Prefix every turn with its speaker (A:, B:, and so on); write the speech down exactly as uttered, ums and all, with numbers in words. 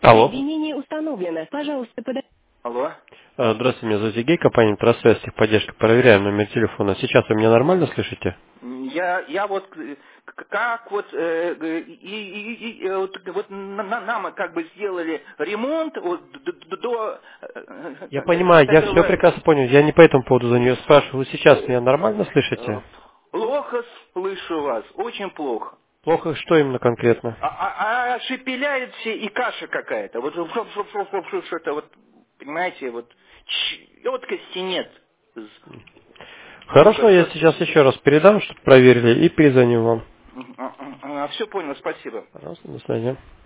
A: Алло.
B: Соединение установлено. Пожалуйста, подождите. Алло.
A: А, Здравствуйте, меня зовут Сергей, компания Трасвязь, техподдержка. Проверяем номер телефона. Сейчас вы меня нормально слышите?
B: Я, я вот э, к- как вот э, э, и, и- и- и, вот, вот на- на- нам как бы сделали ремонт вот д- д- до э,
A: Я понимаю, я все
B: этого
A: прекрасно понял. Я не по этому поводу за нее спрашиваю. Вы сейчас меня нормально
B: э,
A: слышите?
B: плохо слышу вас, очень плохо.
A: Плохо, что именно конкретно?
B: А, а- а шепеляют все и каша какая-то. Вот шоп, шоп, шоп, шоп, шоп, что-то вот, понимаете, вот четкости нет.
A: Хорошо, я сейчас еще раз передам, чтобы проверили, и перезвоню вам.
B: Все понял, спасибо.
A: Пожалуйста, до свидания.